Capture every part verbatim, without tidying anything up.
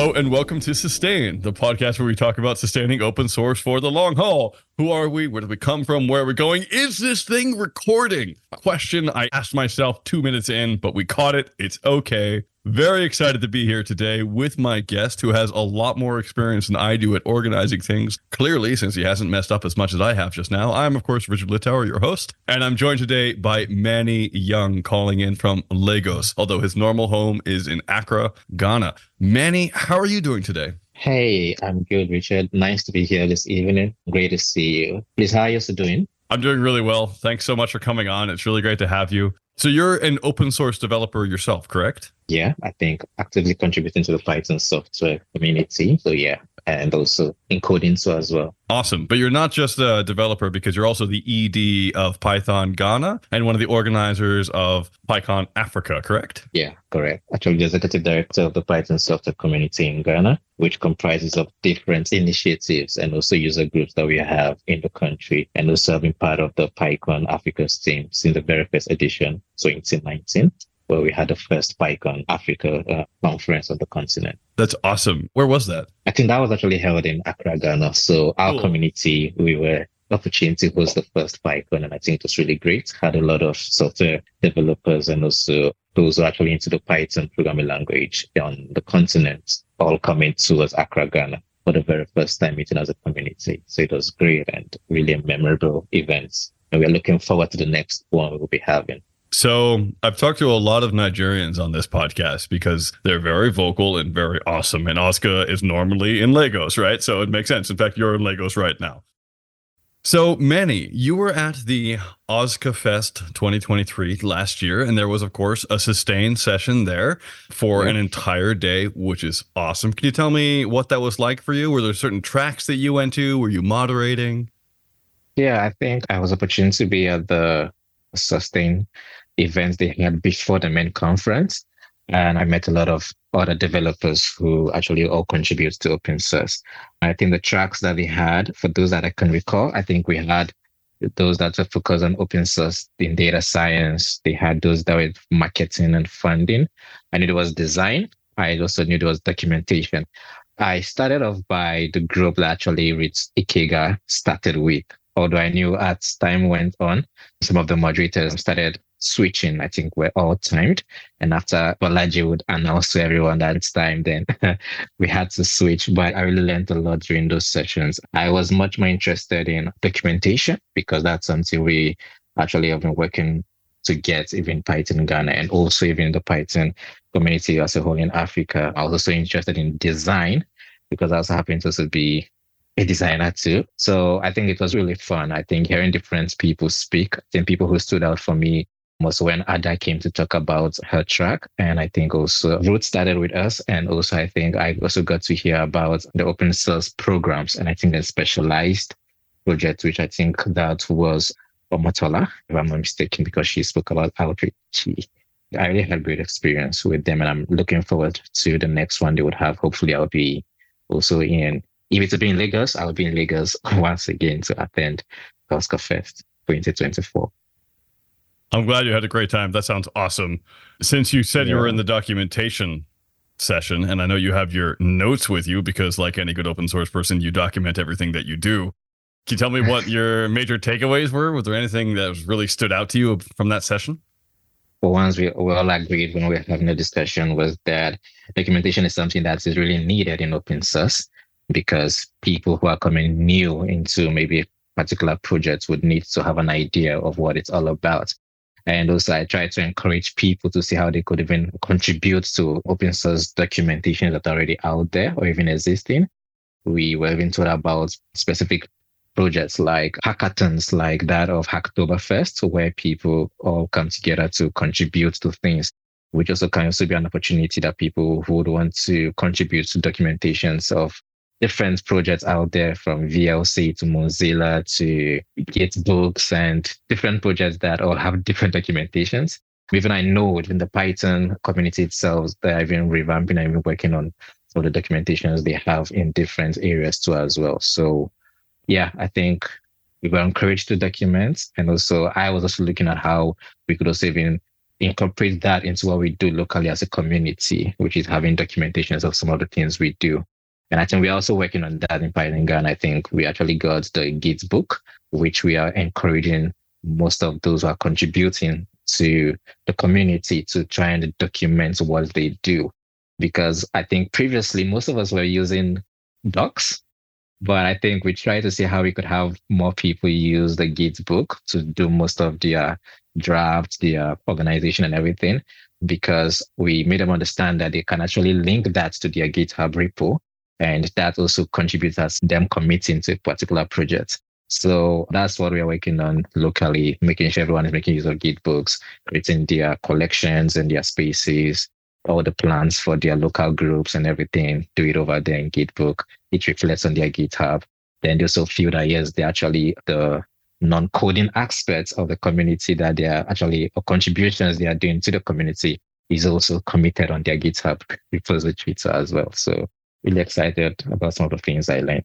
Hello and welcome to Sustain, the podcast where we talk about sustaining open source for the long haul. Who are we? Where do we come from? Where are we going? Is this thing recording? A question I asked myself two minutes in, but we caught it. It's okay. Very excited to be here today with my guest who has a lot more experience than I do at organizing things. Clearly, since he hasn't messed up as much as I have just now. I'm, of course, Richard Littauer, your host, and I'm joined today by Manny Young, calling in from Lagos, although his normal home is in Accra, Ghana. Manny, how are you doing today? Hey, I'm good, Richard. Nice to be here this evening. Great to see you. Please, how are you also doing? I'm doing really well. Thanks so much for coming on. It's really great to have you. So you're an open source developer yourself, correct? Yeah, I think actively contributing to the Python software community. So yeah, and also encoding so as well. Awesome. But you're not just a developer because you're also the E D of Python Ghana and one of the organizers of PyCon Africa, correct? Yeah, correct. Actually, the executive director of the Python software community in Ghana, which comprises of different initiatives and also user groups that we have in the country, and also having part of the PyCon Africa team since the very first edition, twenty nineteen. Where we had the first PyCon Africa uh, conference on the continent. That's awesome. Where was that? I think that was actually held in Accra, Ghana. So our cool. community, we were opportunity to host the first PyCon, and I think it was really great. Had a lot of software developers and also those who are actually into the Python programming language on the continent, all coming towards Accra, Ghana for the very first time meeting as a community. So it was great and really a memorable event. And we're looking forward to the next one we will be having. So I've talked to a lot of Nigerians on this podcast because they're very vocal and very awesome. And Oscar is normally in Lagos, right? So it makes sense. In fact, you're in Lagos right now. So Manny, you were at the Oscar Fest twenty twenty-three last year, and there was, of course, a sustained session there for an entire day, which is awesome. Can you tell me what that was like for you? Were there certain tracks that you went to? Were you moderating? Yeah, I think I was opportunity to be at the sustain events they had before the main conference. And I met a lot of other developers who actually all contribute to open source. I think the tracks that they had, for those that I can recall, I think we had those that were focused on open source in data science. They had those that were marketing and funding. I knew there was design. I also knew there was documentation. I started off by the group that actually Rich Ikega started with. Although I knew as time went on, some of the moderators started switching. I think we're all timed. And after Balaji would announce to everyone that it's time, then we had to switch. But I really learned a lot during those sessions. I was much more interested in documentation because that's something we actually have been working to get even Python Ghana and also even the Python community as a whole in Africa. I was also interested in design because I also happen to also be a designer too. So I think it was really fun. I think hearing different people speak, I think people who stood out for me was when Ada came to talk about her track. And I think also Ruth started with us. And also I think I also got to hear about the open source programs. And I think the specialized project, which I think that was Omotola, if I'm not mistaken, because she spoke about outreach. I really had a great experience with them. And I'm looking forward to the next one they would have. Hopefully I'll be also in If it's in Lagos, I'll be in Lagos once again to attend Oscar Fest twenty twenty-four. I'm glad you had a great time. That sounds awesome. Since you said yeah. you were in the documentation session, and I know you have your notes with you because like any good open source person, you document everything that you do. Can you tell me what your major takeaways were? Was there anything that was really stood out to you from that session? For once, we, we all agreed when we were having a discussion was that documentation is something that is really needed in open source, because people who are coming new into maybe a particular project would need to have an idea of what it's all about. And also I try to encourage people to see how they could even contribute to open source documentation that are already out there or even existing. We were even told about specific projects like hackathons like that of Hacktoberfest, where people all come together to contribute to things, which also can also be an opportunity that people who would want to contribute to documentations of different projects out there, from V L C to Mozilla to Gitbooks, and different projects that all have different documentations. Even I know within the Python community itself, they're even revamping and even working on some of the documentations they have in different areas too as well. So yeah, I think we were encouraged to document. And also I was also looking at how we could also even incorporate that into what we do locally as a community, which is having documentations of some of the things we do. And I think we're also working on that in Pioneer Ghana. I think we actually got the Git book, which we are encouraging most of those who are contributing to the community to try and document what they do. Because I think previously most of us were using docs, but I think we tried to see how we could have more people use the Git book to do most of their drafts, their organization and everything, because we made them understand that they can actually link that to their GitHub repo. And that also contributes as them committing to a particular project. So that's what we are working on locally, making sure everyone is making use of Git books, creating their collections and their spaces, all the plans for their local groups and everything, do it over there in Gitbook. It reflects on their GitHub. Then they also feel that, yes, they're actually the non-coding aspects of the community that they are actually, or contributions they are doing to the community is also committed on their GitHub repository as well. So really excited about some of the things I learned.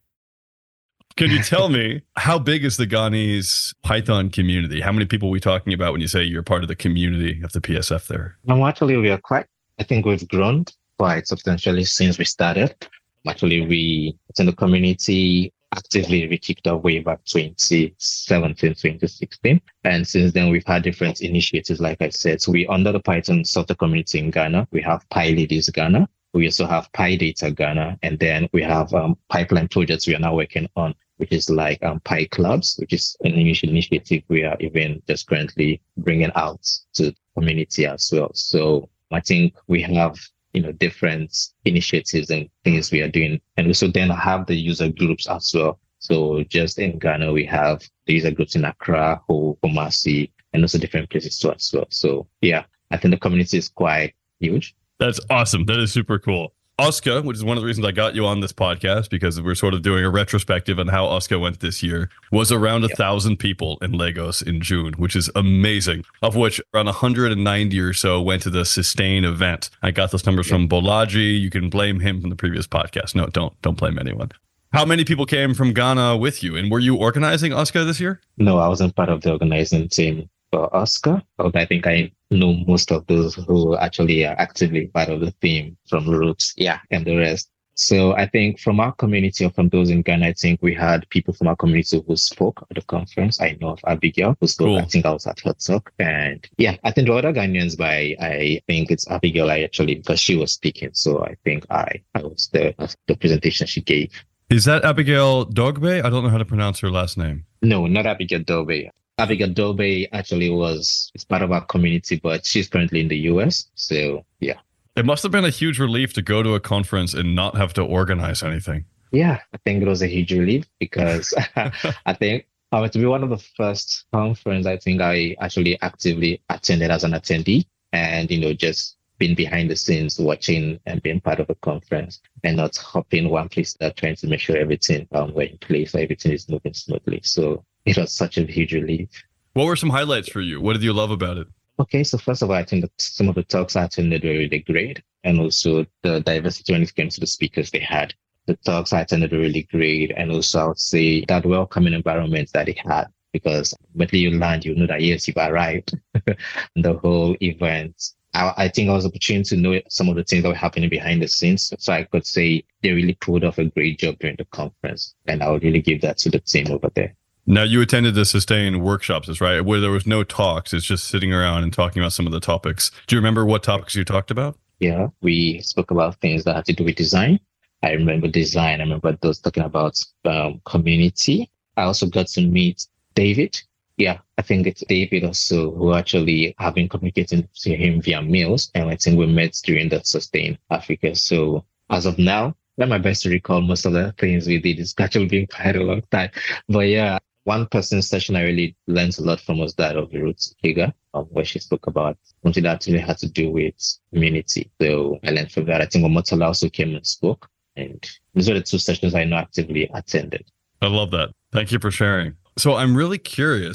Can you tell me, how big is the Ghanese Python community? How many people are we talking about when you say you're part of the community of the P S F there? Um, actually, we are quite, I think we've grown quite substantially since we started. Actually, we, in the community, actively we kicked off way back twenty seventeen, twenty sixteen. And since then, we've had different initiatives, like I said. So we under the Python software community in Ghana, we have PyLadies Ghana. We also have PyData Ghana, and then we have um, pipeline projects we are now working on, which is like um, PyClubs, which is an initial initiative we are even just currently bringing out to the community as well. So I think we have, you know, different initiatives and things we are doing, and also then have the user groups as well. So just in Ghana, we have the user groups in Accra, Ho, Kumasi, and also different places too as well. So yeah, I think the community is quite huge. That's awesome. That is super cool. Oscar, which is one of the reasons I got you on this podcast, because we're sort of doing a retrospective on how Oscar went this year, was around a yep. thousand people in Lagos in June, which is amazing, of which around one hundred ninety or so went to the Sustain event. I got those numbers yep. from Bolaji. You can blame him from the previous podcast. No, don't. Don't blame anyone. How many people came from Ghana with you? And were you organizing Oscar this year? No, I wasn't part of the organizing team for Oscar, but I think I know most of those who actually are actively part of the team from Roots, yeah, and the rest. So I think from our community or from those in Ghana, I think we had people from our community who spoke at the conference. I know of Abigail who spoke. Cool. I think I was at her talk. And yeah, I think the other Ghanaians, but I, I think it's Abigail I actually, because she was speaking. So I think I, I was the, the presentation she gave. Is that Abigail Dogbe? I don't know how to pronounce her last name. No, not Abigail Dogbe. Abigail Dogbe actually was is part of our community, but she's currently in the U S. So yeah. It must have been a huge relief to go to a conference and not have to organize anything. Yeah, I think it was a huge relief because I think uh, to be one of the first conference, I think I actually actively attended as an attendee and, you know, just been behind the scenes watching and being part of the conference and not hopping one place that trying to make sure everything um, were in place, everything is moving smoothly. So it was such a huge relief. What were some highlights for you? What did you love about it? Okay, so first of all, I think that some of the talks I attended were really great. And also the diversity when it came to the speakers they had. The talks I attended were really great. And also I would say that welcoming environment that they had. Because when you land, you know that yes, you've arrived. The whole event. I, I think I was opportunity to know some of the things that were happening behind the scenes. So I could say they really pulled off a great job during the conference. And I would really give that to the team over there. Now, you attended the Sustain workshops, is right? Where there was no talks. It's just sitting around and talking about some of the topics. Do you remember what topics you talked about? Yeah, we spoke about things that had to do with design. I remember design. I remember those talking about um, community. I also got to meet David. Yeah, I think it's David also who actually have been communicating to him via mails. And I think we met during the Sustain Africa. So as of now, I'm my best to recall most of the things we did. It's actually been quite a long time. But yeah, one person's session I really learned a lot from was that of Roots Higa, um, where she spoke about something that really had to do with community. So I learned from that. I think Omotola also came and spoke. And these are the two sessions I know actively attended. I love that. Thank you for sharing. So I'm really curious.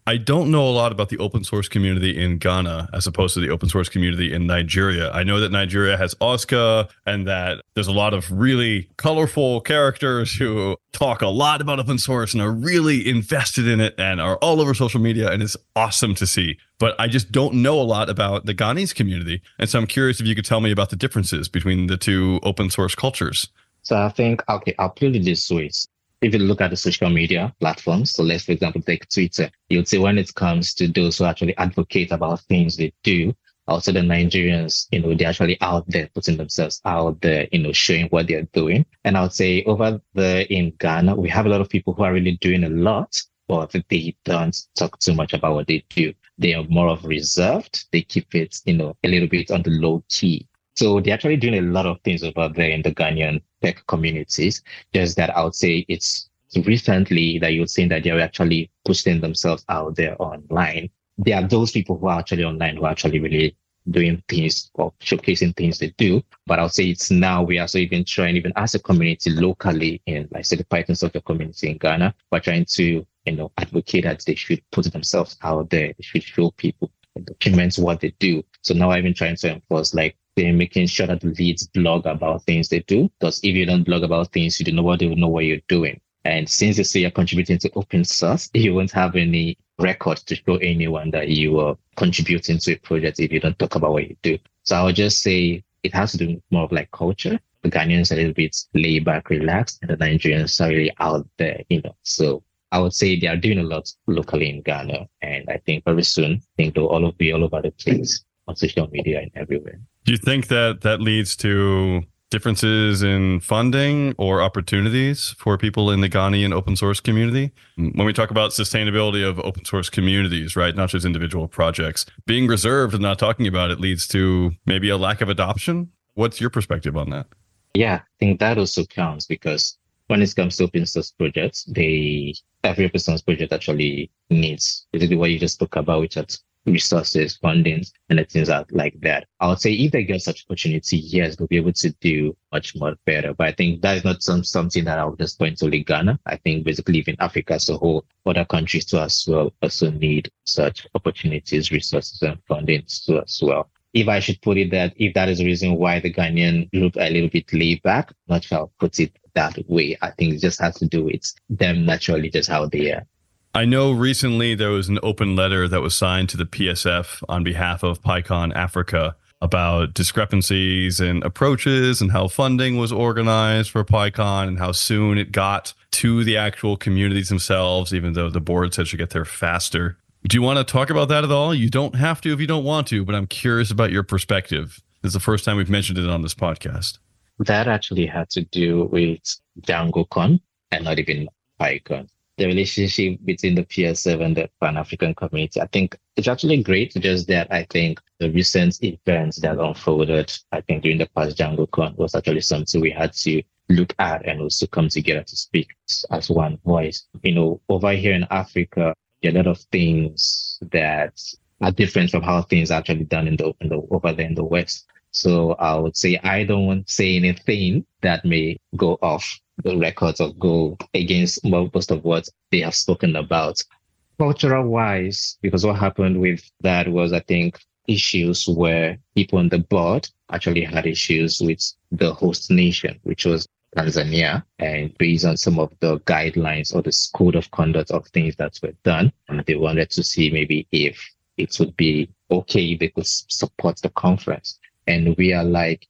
I don't know a lot about the open source community in Ghana as opposed to the open source community in Nigeria. I know that Nigeria has OSCA and that there's a lot of really colorful characters who talk a lot about open source and are really invested in it and are all over social media, and it's awesome to see. But I just don't know a lot about the Ghanese community. And so I'm curious if you could tell me about the differences between the two open source cultures. So I think, okay, I'll put it this way. If you look at the social media platforms, so let's, for example, take Twitter, you'd say when it comes to those who actually advocate about things they do, also the Nigerians, you know, they're actually out there putting themselves out there, you know, showing what they're doing. And I would say over there in Ghana, we have a lot of people who are really doing a lot, but they don't talk too much about what they do. They are more of reserved. They keep it, you know, a little bit on the low key. So they're actually doing a lot of things over there in the Ghanaian tech communities. Just that I would say it's recently that you're saying that they're actually pushing themselves out there online. There are those people who are actually online who are actually really doing things or showcasing things they do. But I'll say it's now we are so even trying, even as a community locally in, like say, the Python software community in Ghana, we're trying to, you know, advocate that they should put themselves out there. They should show people, document what they do. So now I've been trying to enforce like they're making sure that the leads blog about things they do. Because if you don't blog about things, you don't know what they will know what you're doing. And since you say you're contributing to open source, you won't have any record to show anyone that you are contributing to a project if you don't talk about what you do. So I would just say it has to do more of like culture. The Ghanaians are a little bit laid back, relaxed, and the Nigerians are really out there, you know. So I would say they are doing a lot locally in Ghana. And I think very soon, I think they'll all be all over the place on social media and everywhere. Do you think that that leads to differences in funding or opportunities for people in the Ghanaian open source community? When we talk about sustainability of open source communities, right, not just individual projects, being reserved and not talking about it leads to maybe a lack of adoption. What's your perspective on that? Yeah, I think that also counts because when it comes to open source projects, they every open source project actually needs basically what you just spoke about, which is resources, funding, and things like that. I would say if they get such opportunity, yes, they'll be able to do much more better. But I think that is not some, something that I would just point to only Ghana. I think basically even Africa as a whole, other countries too as well also need such opportunities, resources, and funding too as well. If I should put it that, if that is the reason why the Ghanaian group are a little bit laid back, I'm not sure I'll put it that way. I think it just has to do with them naturally, just how they are. I know recently there was an open letter that was signed to the P S F on behalf of PyCon Africa about discrepancies and approaches and how funding was organized for PyCon and how soon it got to the actual communities themselves, even though the board said it should get there faster. Do you want to talk about that at all? You don't have to if you don't want to, but I'm curious about your perspective. This is the first time we've mentioned it on this podcast. That actually had to do with DjangoCon and not even PyCon. The relationship between the P S F and the Pan-African community. I think it's actually great, just that I think the recent events that unfolded, I think during the past DjangoCon was actually something we had to look at and also come together to speak as one voice. You know, over here in Africa, there are a lot of things that are different from how things are actually done in the, in the over there in the West. So I would say I don't want to say anything that may go off the records or go against most of what they have spoken about. Cultural wise, because what happened with that was, I think, issues where people on the board actually had issues with the host nation, which was Tanzania, and based on some of the guidelines or the code of conduct of things that were done, and they wanted to see maybe if it would be okay if they could support the conference. And we are like,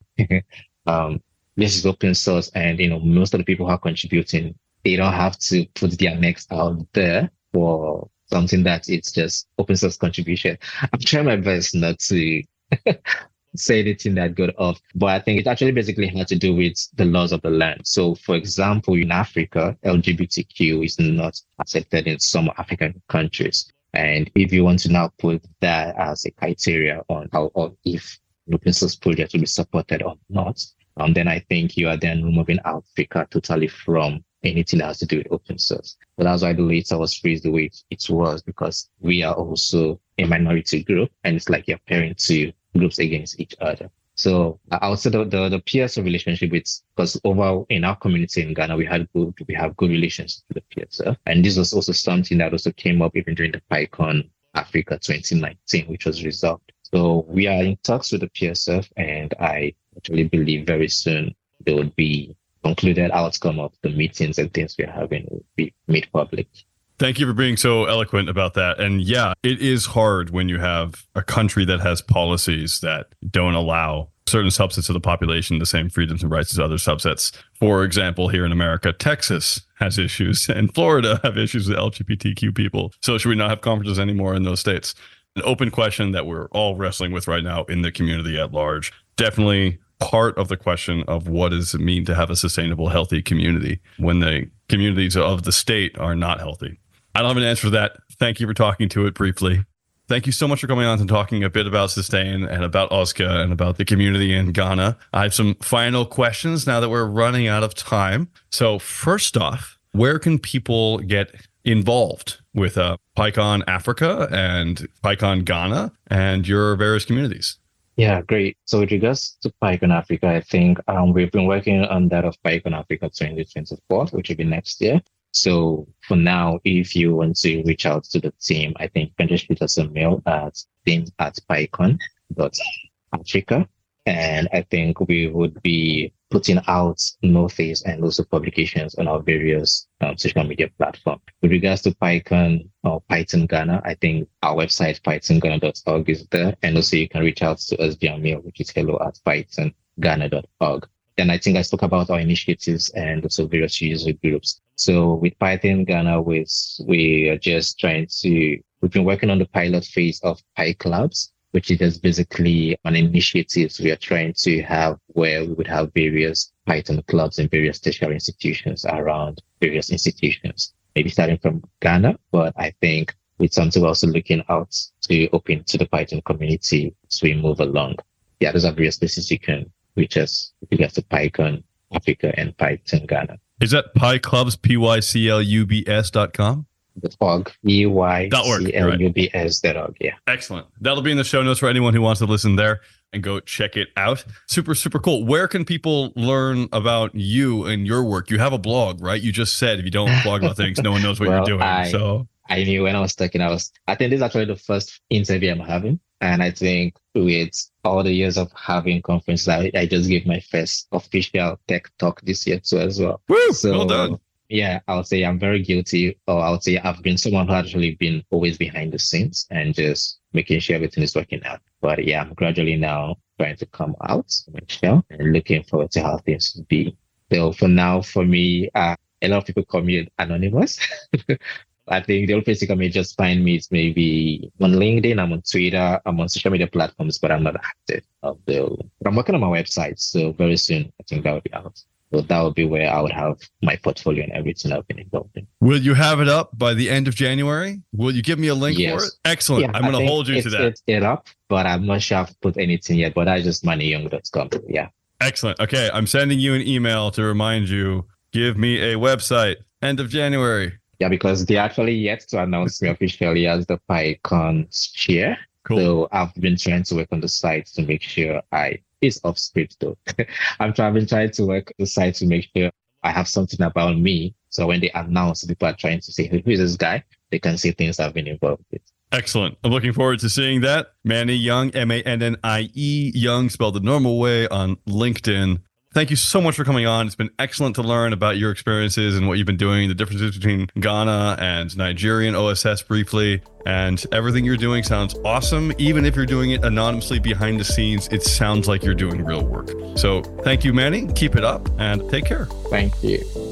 um, this is open source, and you know, most of the people who are contributing, they don't have to put their necks out there for something that it's just open source contribution. I'm trying my best not to say anything that got off, but I think it actually basically had to do with the laws of the land. So, for example, in Africa, L G B T Q is not accepted in some African countries, and if you want to now put that as a criteria on how or if an open source project will be supported or not, Um, then I think you are then removing Africa totally from anything that has to do with open source. But that's why the letter was phrased the way it was, because we are also a minority group, and it's like you're pairing two groups against each other. So I would say the, the, the P S F relationship with, because over in our community in Ghana, we had good, we have good relations with the P S F. And this was also something that also came up even during the PyCon Africa twenty nineteen, which was resolved. So we are in talks with the P S F, and I actually believe very soon there would be concluded outcome of the meetings and things we're having will be made public. Thank you for being so eloquent about that. And yeah, it is hard when you have a country that has policies that don't allow certain subsets of the population the same freedoms and rights as other subsets. For example, here in America, Texas has issues and Florida have issues with L G B T Q people. So should we not have conferences anymore in those states? An open question that we're all wrestling with right now in the community at large. Definitely part of the question of what does it mean to have a sustainable, healthy community when the communities of the state are not healthy. I don't have an answer for that. Thank you for talking to it briefly. Thank you so much for coming on and talking a bit about Sustain and about OSCA and about the community in Ghana. I have some final questions now that we're running out of time. So first off, where can people get involved with uh, PyCon Africa and PyCon Ghana and your various communities? Yeah, great. So with regards to PyCon Africa, I think um, we've been working on that of PyCon Africa twenty twenty-four, which will be next year. So for now, if you want to reach out to the team, I think you can just shoot us a mail at team at pycon dot africa. And I think we would be putting out notice and also publications on our various um, social media platforms. With regards to PyCon or Python Ghana, I think our website, python ghana dot org, is there. And also you can reach out to us via mail, which is hello at python ghana dot org. Then I think I spoke about our initiatives and also various user groups. So with Python Ghana, we, we are just trying to, we've been working on the pilot phase of PyClubs, which is just basically an initiative we are trying to have where we would have various Python clubs in various tertiary institutions around various institutions, maybe starting from Ghana. But I think with something we're also looking out to open to the Python community as we move along. Yeah, those are various places you can reach us with regards to PyCon Africa and Python Ghana. Is that PyClubs, P Y C L U B S dot com? The org, E Y C L U B S dot org, yeah. Excellent. That'll be in the show notes for anyone who wants to listen there and go check it out. Super, super cool. Where can people learn about you and your work? You have a blog, right? You just said if you don't blog about things, no one knows what well, you're doing. I, so I knew when I was talking, I was, I think this is actually the first interview I'm having. And I think with all the years of having conferences, I, I just gave my first official tech talk this year too as well. Woo, so, well done. Yeah, I would say I'm very guilty, or I would say I've been someone who actually been always behind the scenes and just making sure everything is working out. But yeah, I'm gradually now trying to come out of my shell and looking forward to how things will be. So for now, for me, uh, a lot of people call me anonymous. I think the only place you can just find me is maybe on LinkedIn, I'm on Twitter, I'm on social media platforms, but I'm not active. But I'm working on my website, so very soon I think that will be out. So that would be where I would have my portfolio and everything I've been involved in. Will you have it up by the end of January? Will you give me a link yes. for it? Excellent. Yeah, I'm going to hold you to that. It's it up, but I'm not sure I've put anything yet, but that's just money young dot com. Yeah. Excellent. Okay. I'm sending you an email to remind you, give me a website, end of January. Yeah, because they actually yet to announce me officially as the PyCon chair. Cool. So I've been trying to work on the site to make sure I, it's off script though. I'm trying, I've been trying to work the site to make sure I have something about me. So when they announce, people are trying to say, who is this guy? They can see things I've been involved with. Excellent. I'm looking forward to seeing that. Manny Young, M A N N I E, Young, spelled the normal way on LinkedIn. Thank you so much for coming on. It's been excellent to learn about your experiences and what you've been doing, the differences between Ghana and Nigerian O S S briefly, and everything you're doing sounds awesome. Even if you're doing it anonymously behind the scenes, it sounds like you're doing real work. So thank you, Manny. Keep it up and take care. Thank you.